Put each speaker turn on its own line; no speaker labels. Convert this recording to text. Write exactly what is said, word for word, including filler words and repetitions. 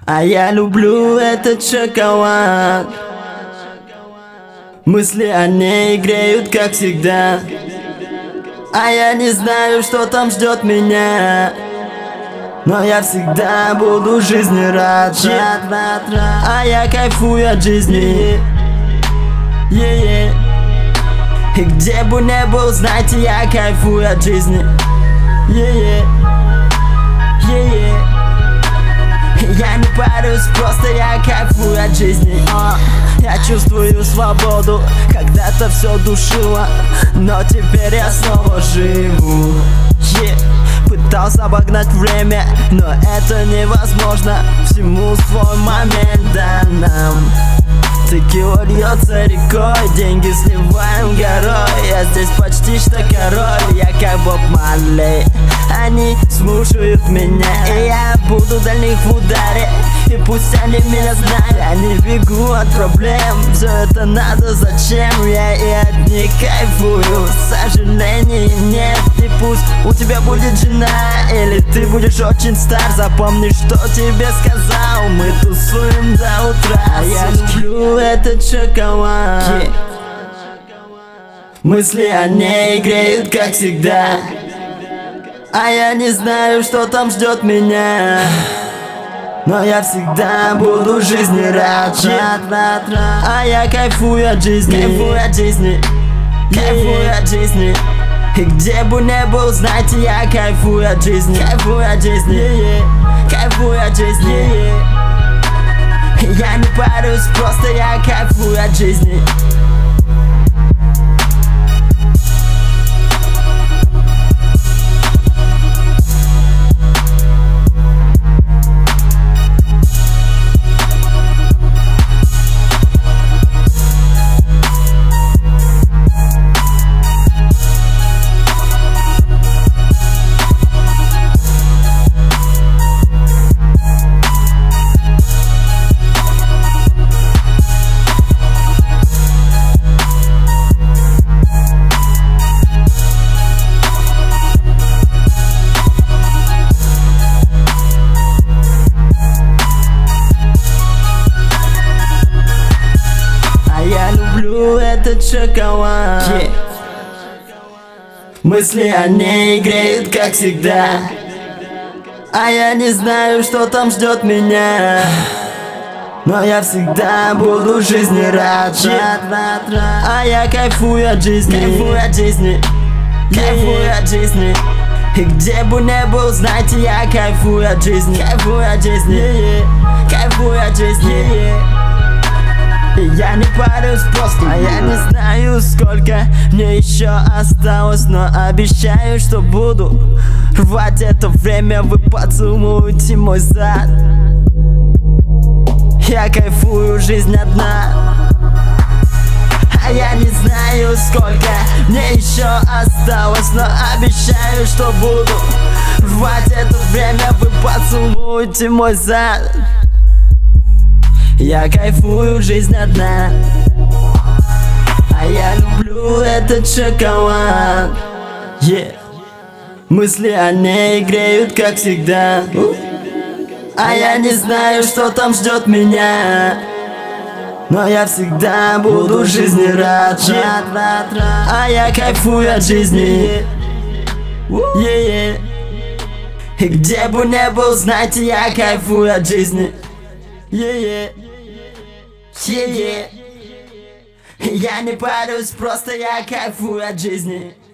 А я люблю этот шоколад. Мысли о ней греют, как всегда. А я не знаю, что там ждет меня, но я всегда буду жизни рад. А я кайфую от жизни. Yeah, yeah. И где бы не был, знаете, я кайфую от жизни. Yeah, yeah. Yeah, yeah. Я не парюсь, просто я кайфую от жизни. uh. Я чувствую свободу, когда-то все душило, но теперь я снова живу. yeah. Пытался обогнать время, но это невозможно. Всему свой момент, да нам. Текила льется рекой, деньги сливаем горой. Я здесь почти что король, я как Боб Марли. Они слушают меня, и я буду для них в ударе. И пусть они меня знают, я не бегу от проблем. Все это надо, зачем? Я и от них кайфую. Сожалений нет, и пусть у тебя будет жена, или ты будешь очень стар. Запомни, что тебе сказал, мы тусуем до утра. А я люблю этот шоколад. yeah. Мысли о ней греют, как всегда. А я не знаю, что там ждет меня, но я всегда буду жизни рад. yeah. А я кайфую от жизни. Кайфую от жизни. Кайфую от жизни. И где бы не был, знаете, я кайфую от жизни. Кайфую от жизни. yeah, yeah. Кайфую от жизни. yeah, yeah. Я не парюсь, просто я кайфую от жизни. Люблю этот шоколад. yeah. Мысли о ней греют, как всегда. А я не знаю, что там ждет меня, но я всегда буду жизни рад. yeah. А я кайфую от жизни. Кайфую от жизни. Кайфую от жизни. И где бы не был, знаете, я кайфую от жизни. Кайфую от жизни. yeah, yeah. Кайфую от жизни. yeah, yeah. Я не парюсь просто, а я не знаю, сколько мне еще осталось, но обещаю, что буду рвать это время. Вы поцелуете мой зад. Я кайфую, жизнь одна. А я не знаю, сколько мне еще осталось, но обещаю, что буду рвать это время. Вы поцелуете мой зад. Я кайфую, жизнь одна. А я люблю этот шоколад. yeah. Мысли о ней греют, как всегда. А я не знаю, что там ждет меня, но я всегда буду жизни рад. yeah. А я кайфую от жизни. yeah, yeah. И где бы не был, знаете, я кайфую от жизни. yeah, yeah. Yeah, yeah. Я не парюсь, просто я кайфую от жизни.